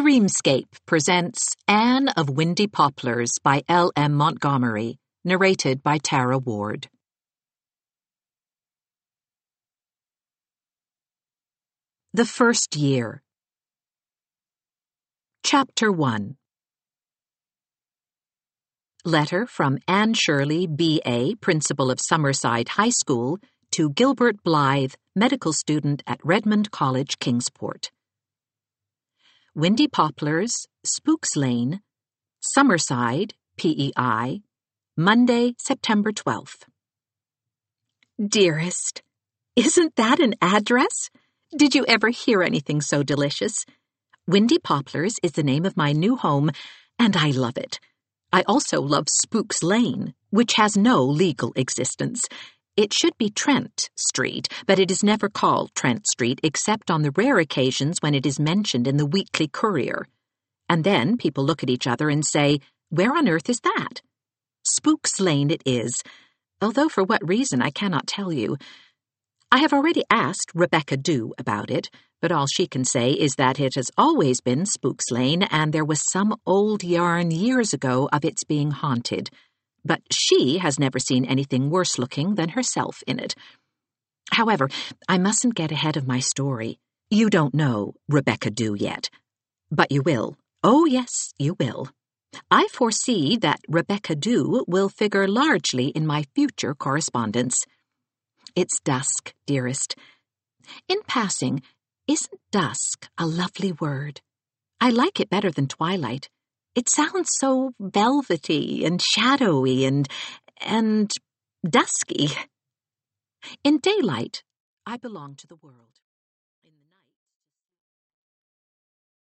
Dreamscape presents Anne of Windy Poplars by L. M. Montgomery, narrated by Tara Ward. The First Year. Chapter 1. Letter from Anne Shirley, B.A., Principal of Summerside High School, to Gilbert Blythe, medical student at Redmond College, Kingsport. Windy Poplars, Spooks Lane, Summerside, PEI, Monday, September 12th. Dearest, isn't that an address? Did you ever hear anything so delicious? Windy Poplars is the name of my new home, and I love it. I also love Spooks Lane, which has no legal existence. It should be Trent Street, but it is never called Trent Street except on the rare occasions when it is mentioned in the Weekly Courier. And then people look at each other and say, "Where on earth is that?" Spooks Lane it is, although for what reason I cannot tell you. I have already asked Rebecca Dew about it, but all she can say is that it has always been Spooks Lane and there was some old yarn years ago of its being haunted. But she has never seen anything worse looking than herself in it. However, I mustn't get ahead of my story. You don't know Rebecca Dew yet. But you will. Oh, yes, you will. I foresee that Rebecca Dew will figure largely in my future correspondence. It's dusk, dearest. In passing, isn't dusk a lovely word? I like it better than twilight. It sounds so velvety and shadowy and dusky. In daylight, I belong to the world.